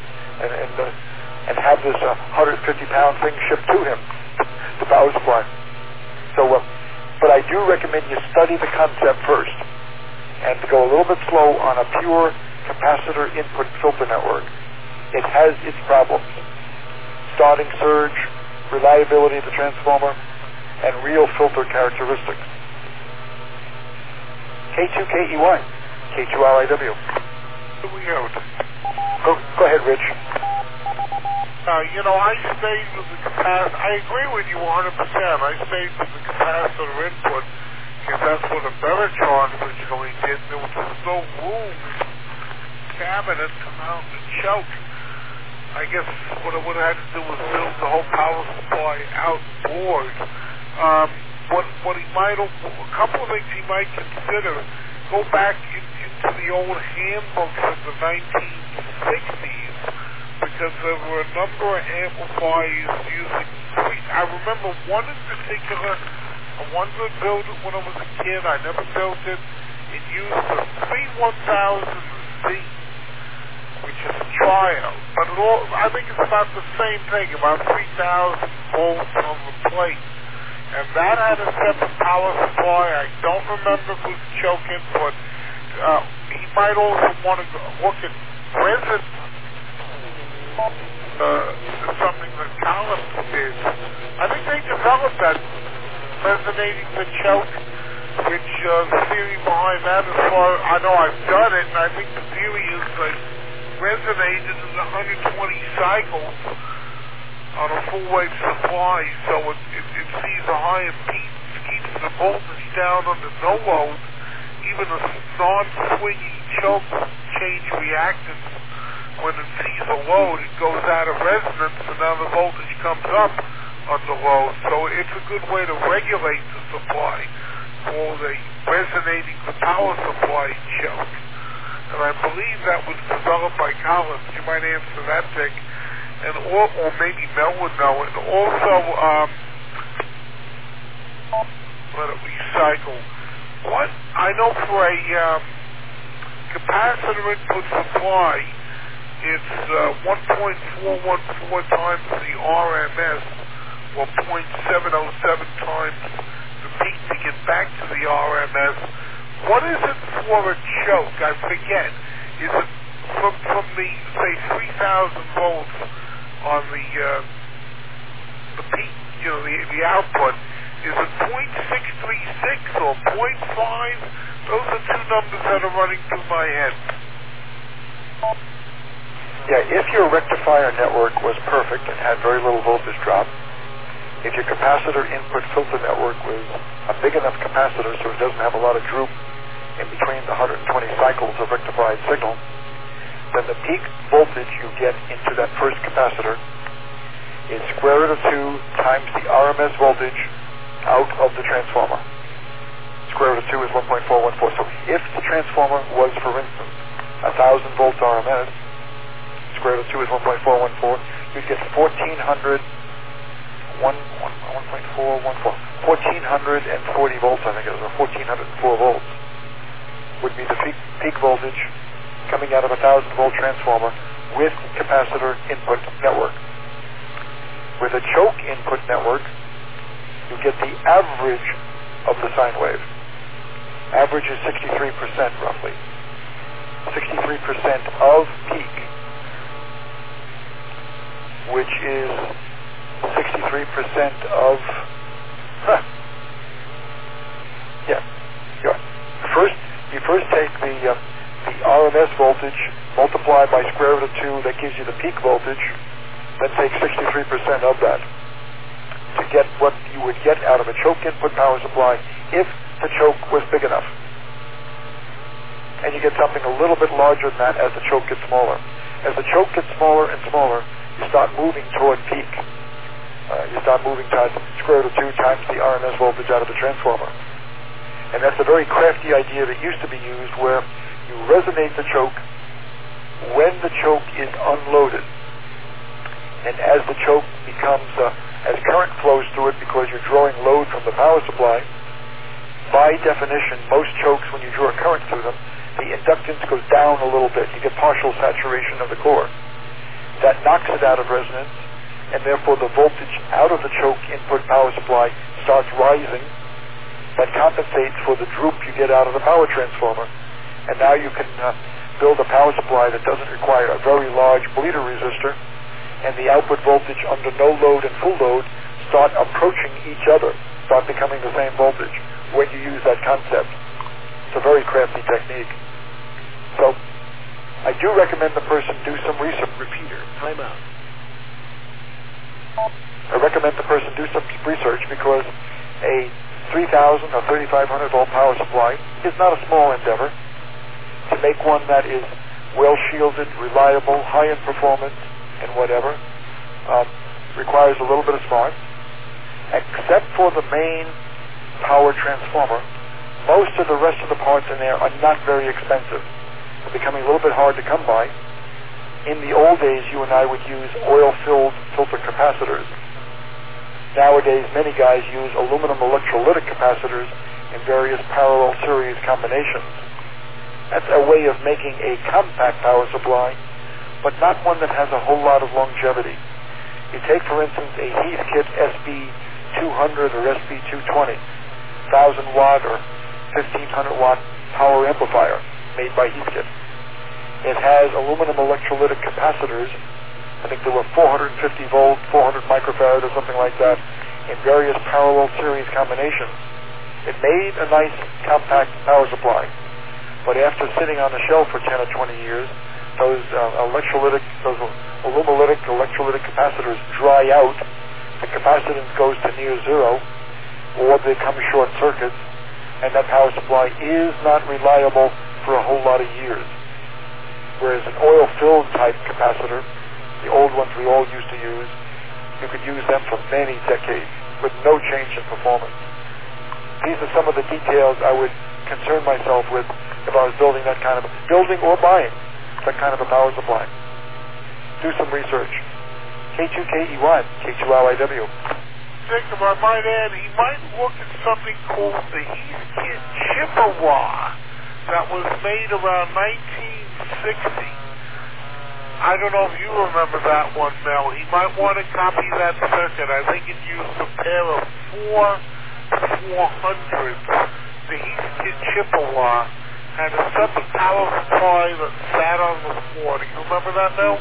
have this 150-pound thing shipped to him, the power supply. So, but I do recommend you study the concept first, and to go a little bit slow on a pure capacitor input filter network. It has its problems. Starting surge, reliability of the transformer, and real filter characteristics. K2KEY, K2RIW. Go ahead, Rich. I stayed with the capacitor. I agree with you 100%. I stayed with the capacitor input because that's what Ameritron originally did. There was no room cabinet to mount the choke. I guess what I would have had to do was build the whole power supply outboard. What he might, a couple of things he might consider, go back into the old handbooks of the 1960s, because there were a number of amplifiers using I remember one in particular, I wanted to build it when I was a kid. I never built it. It used the 31000Z, which is a tryout. But I think it's about the same thing, about 3,000 volts on the plate. And that had a separate power supply. I don't remember if it was choke input. He might also want to look at resonance. Something that Collins did. I think they developed that resonating the choke, which the theory behind that is far, I know I've done it, and I think the theory is like resonated in 120 cycles on a full wave supply, so it sees a high impedance, keeps the voltage down under no load, even a non-swinging choke change reactance. When it sees a load, it goes out of resonance, and now the voltage comes up under load. So it's a good way to regulate the supply for the resonating the power supply choke. And I believe that was developed by Collins. You might answer that, Dick. And or maybe Mel would know it. Also, let it recycle. What I know for a capacitor input supply, it's 1.414 times the RMS, or 0.707 times the peak to get back to the RMS. What is it for a choke? I forget. Is it from the, say, 3,000 volts on the peak, you know, the output? Is it 0.636 or 0.5? Those are two numbers that are running through my head. Yeah, if your rectifier network was perfect and had very little voltage drop, if your capacitor input filter network was a big enough capacitor so it doesn't have a lot of droop in between the 120 cycles of rectified signal, then the peak voltage you get into that first capacitor is square root of 2 times the RMS voltage out of the transformer. Square root of 2 is 1.414. So if the transformer was, for instance, 1,000 volts RMS, square root of 2 is 1.414, you'd get 1,440 volts, I think it is, or 1,404 volts would be the peak voltage coming out of a 1,000-volt transformer with capacitor input network. With a choke input network, you get the average of the sine wave. Average is 63% roughly. 63% of peak, which is 63% of... You first take the RMS voltage, multiply by square root of 2, that gives you the peak voltage, then take 63% of that to get what you would get out of a choke input power supply if the choke was big enough. And you get something a little bit larger than that as the choke gets smaller. As the choke gets smaller and smaller, you start moving toward peak. You start moving towards square root of 2 times the RMS voltage out of the transformer. And that's a very crafty idea that used to be used, where you resonate the choke when the choke is unloaded. And as the choke becomes, as current flows through it because you're drawing load from the power supply, by definition, most chokes, when you draw current through them, the inductance goes down a little bit. You get partial saturation of the core. That knocks it out of resonance, and therefore the voltage out of the choke input power supply starts rising. That compensates for the droop you get out of the power transformer. And now you can build a power supply that doesn't require a very large bleeder resistor, and the output voltage under no load and full load start approaching each other, start becoming the same voltage when you use that concept. It's a very crafty technique. So I do recommend the person do some research. Repeater, time out. I recommend the person do some research because a 3,000 or 3,500 volt power supply is not a small endeavor. To make one that is well shielded, reliable, high in performance, and whatever, requires a little bit of smarts. Except for the main power transformer, most of the rest of the parts in there are not very expensive. They're becoming a little bit hard to come by. In the old days, you and I would use oil-filled filter capacitors. Nowadays, many guys use aluminum electrolytic capacitors in various parallel series combinations. That's a way of making a compact power supply, but not one that has a whole lot of longevity. You take, for instance, a Heathkit SB200 or SB220, 1,000 watt or 1,500 watt power amplifier made by Heathkit. It has aluminum electrolytic capacitors. I think there were 450 volt, 400 microfarad or something like that in various parallel series combinations. It made a nice compact power supply, but after sitting on the shelf for 10 or 20 years, those alumolytic electrolytic capacitors dry out, the capacitance goes to near zero, or they become short circuits, and that power supply is not reliable for a whole lot of years. Whereas an oil-filled type capacitor, the old ones we all used to use, you could use them for many decades with no change in performance. These are some of the details I would concern myself with if I was building or buying that kind of a power supply. Do some research. K2KEY, K2LIW. Jacob, I might add, he might look at something called the Heathkit Chippewa that was made around 1960. I don't know if you remember that one, Mel. He might want to copy that circuit. I think it used a pair of four 400s. The Heathkit Chippewa had a separate power supply that sat on the floor. Do you remember that, Mel?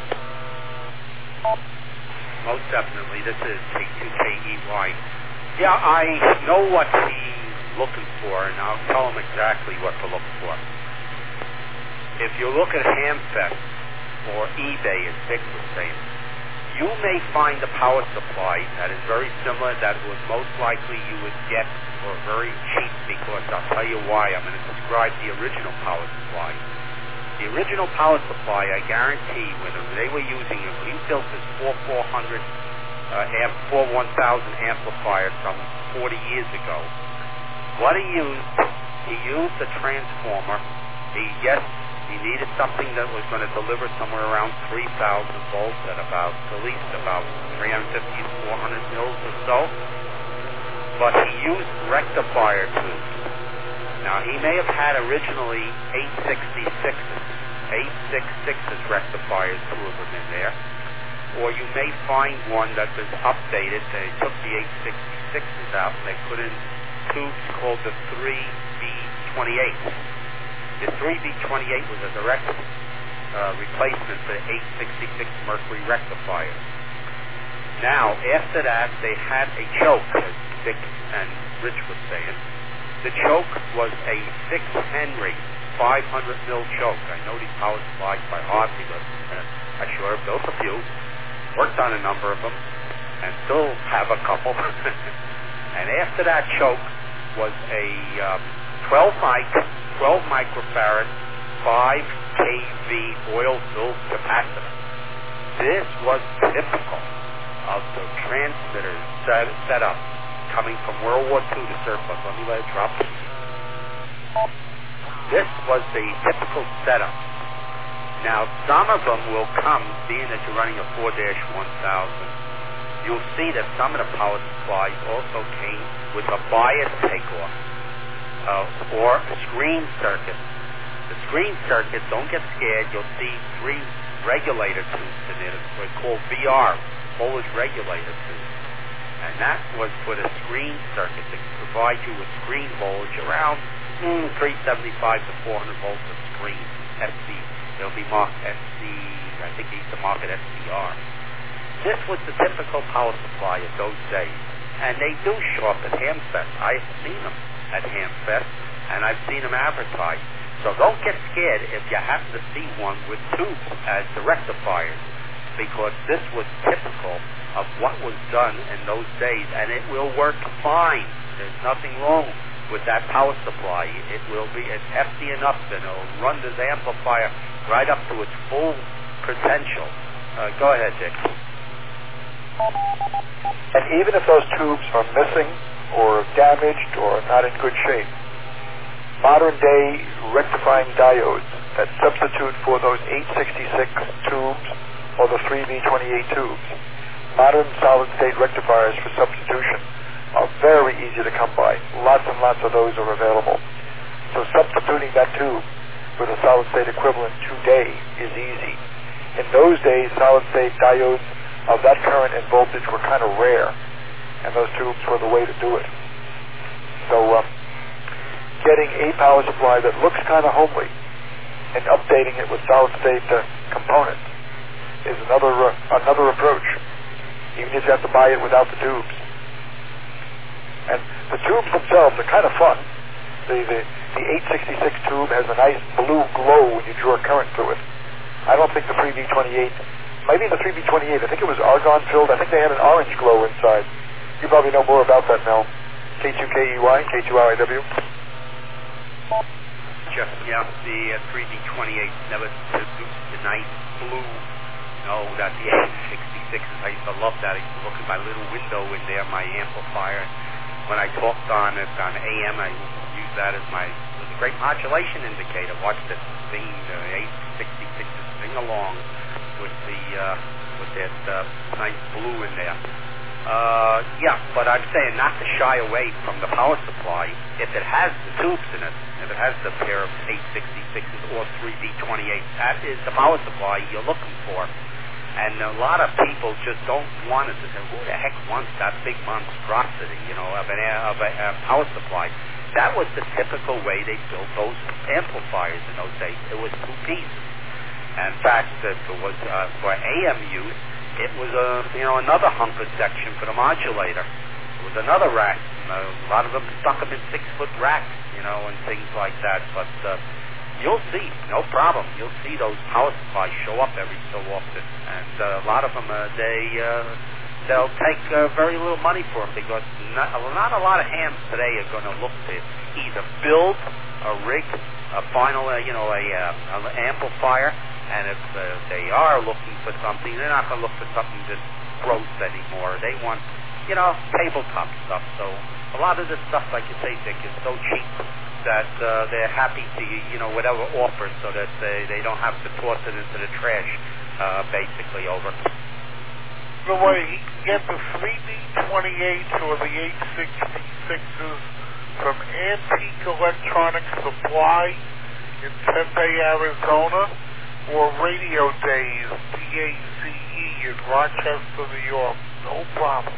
Most definitely. This is K2KEY. Yeah, I know what he's looking for, and I'll tell him exactly what to look for. If you look at Hamfest or eBay, as Dick was saying, you may find a power supply that is very similar, that was most likely you would get for very cheap, because I'll tell you why. I'm going to describe the original power supply. The original power supply, I guarantee, when they were using it, he built this 4,400 4 1000 amplifier some 40 years ago. What he used a transformer. He needed something that was going to deliver somewhere around 3,000 volts at at least about 350 to 400 mils or so. But he used rectifier tubes. Now, he may have had originally 866s rectifiers, two of them in there. Or you may find one that was updated. They took the 866s out and they put in tubes called the 3B28. The 3B28 was a direct replacement for the 866 mercury rectifier. Now, after that, they had a choke, as Dick and Rich was saying. The choke was a 6 Henry 500 mil choke. I know these power supplies by heart because I sure have built a few, worked on a number of them, and still have a couple. And after that choke was a 12 microfarad 5 kV oil-filled capacitor. This was typical of the transmitters set up coming from World War II to surplus. Let me let it drop. This was the typical setup. Now, some of them will come, being that you're running a 4-1000, you'll see that some of the power supplies also came with a bias takeoff or a screen circuit. The screen circuit, don't get scared, you'll see 3 regulator tubes in it. It's called VR, voltage regulator tubes. And that was for the screen circuit to provide you with screen voltage around 375 to 400 volts of screen. SC, they'll be marked SC, I think they used to mark it SCR. This was the typical power supply of those days. And they do show up at Hamfest. I've seen them at Hamfest, and I've seen them advertised. So don't get scared if you happen to see one with tubes as the rectifiers, because this was typical of what was done in those days, and it will work fine. There's nothing wrong with that power supply. It's hefty enough that it'll run this amplifier right up to its full potential. Go ahead, Dick. And even if those tubes are missing or damaged or not in good shape, modern day rectifying diodes that substitute for those 866 tubes or the 3B28 tubes, modern solid-state rectifiers for substitution are very easy to come by. Lots and lots of those are available. So substituting that tube with a solid-state equivalent today is easy. In those days, solid-state diodes of that current and voltage were kind of rare. and those tubes were the way to do it. So getting a power supply that looks kind of homely and updating it with solid-state components is another approach, even if you have to buy it without the tubes. And the tubes themselves are kind of fun. The 866 tube has a nice blue glow when you draw current through it. I don't think the 3B28, maybe the 3B28, I think it was argon filled. I think they had an orange glow inside. You probably know more about that, Mel. K2KEY, K2RIW. Yeah, the 3B28 never produced the nice blue. No, that the 866s, I used to love that. I used to look at my little window in there, my amplifier. When I talked on it on AM, I used that as it was a great modulation indicator. Watch this thing, the 866s sing along with that nice blue in there. Yeah, but I'm saying not to shy away from the power supply if it has the tubes in it, if it has the pair of 866s or 3B28s. That is the power supply you're looking for. And a lot of people just don't want it. They say, who the heck wants that big monstrosity, of a power supply? That was the typical way they built those amplifiers in those days. It was two pieces. And in fact, it was for AM use, it was another hunker section for the modulator. It was another rack. A lot of them stuck them in 6-foot racks, and things like that. But you'll see, no problem. You'll see those power supplies show up every so often, and a lot of them they'll take very little money for them because not a lot of hams today are going to look to either build a rig, a final, an amplifier, and if they are looking for something, they're not going to look for something just gross anymore. They want, tabletop stuff. So a lot of this stuff, like you say, Dick, is so cheap that they're happy to, whatever offers, so that they don't have to toss it into the trash, basically, over. The way he can get the 3B28s or the 866s from Antique Electronic Supply in Tempe, Arizona, or Radio Days, DACE, in Rochester, New York. No problem.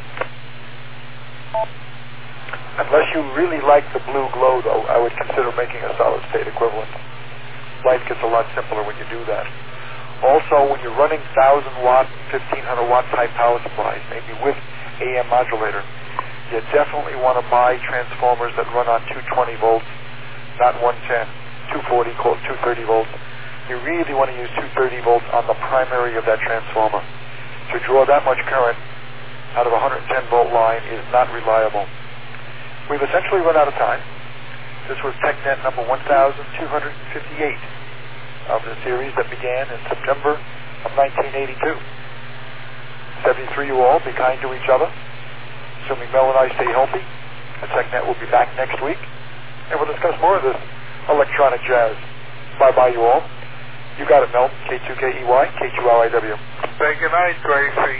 Unless you really like the blue glow, though, I would consider making a solid-state equivalent. Life gets a lot simpler when you do that. Also, when you're running 1,000-watt, 1,500-watt type power supplies, maybe with AM modulator, you definitely want to buy transformers that run on 220 volts, not 110, 240, call it 230 volts. You really want to use 230 volts on the primary of that transformer. To draw that much current out of a 110-volt line is not reliable. We've essentially run out of time. This was TechNet number 1258 of the series that began in September of 1982. 73 you all, be kind to each other. Assuming Mel and I stay healthy, the TechNet will be back next week, and we'll discuss more of this electronic jazz. Bye-bye you all. You got it, Mel. K2KEY, K2RIW. Say good night, Gracie.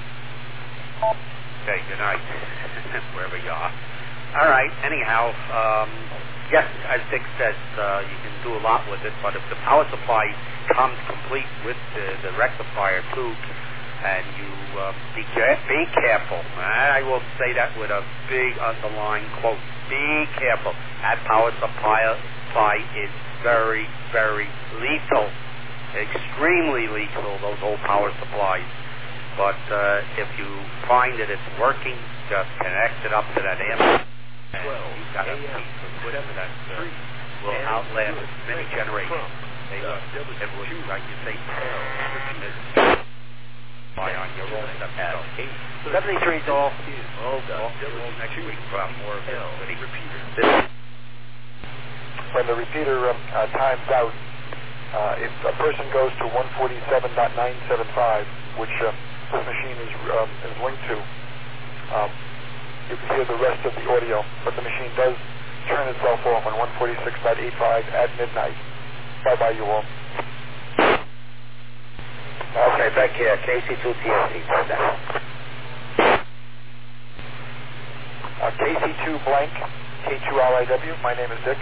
Okay, good night, wherever you are. All right, anyhow, yes, as Dick says, you can do a lot with it, but if the power supply comes complete with the rectifier tubes, and you be careful, I will say that with a big underlying quote, be careful. That power supply is very, very lethal, extremely lethal, those old power supplies. But if you find that it's working, just connect it up to that amp. And you've got a piece of equipment that will outlast many generations. It will, like you say, on your own stuff. 73's all. Next week for more of this. When the repeater times out, if a person goes to 147.975, which this machine is linked to, you can hear the rest of the audio, but the machine does turn itself off on 146.85 at midnight. Bye-bye, you all. Okay, back here, KC2TSC. KC2 blank, K2RIW. My name is Dick.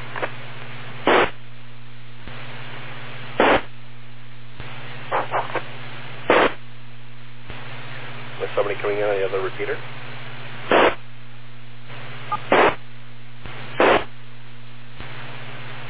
Was somebody coming in on the other repeater?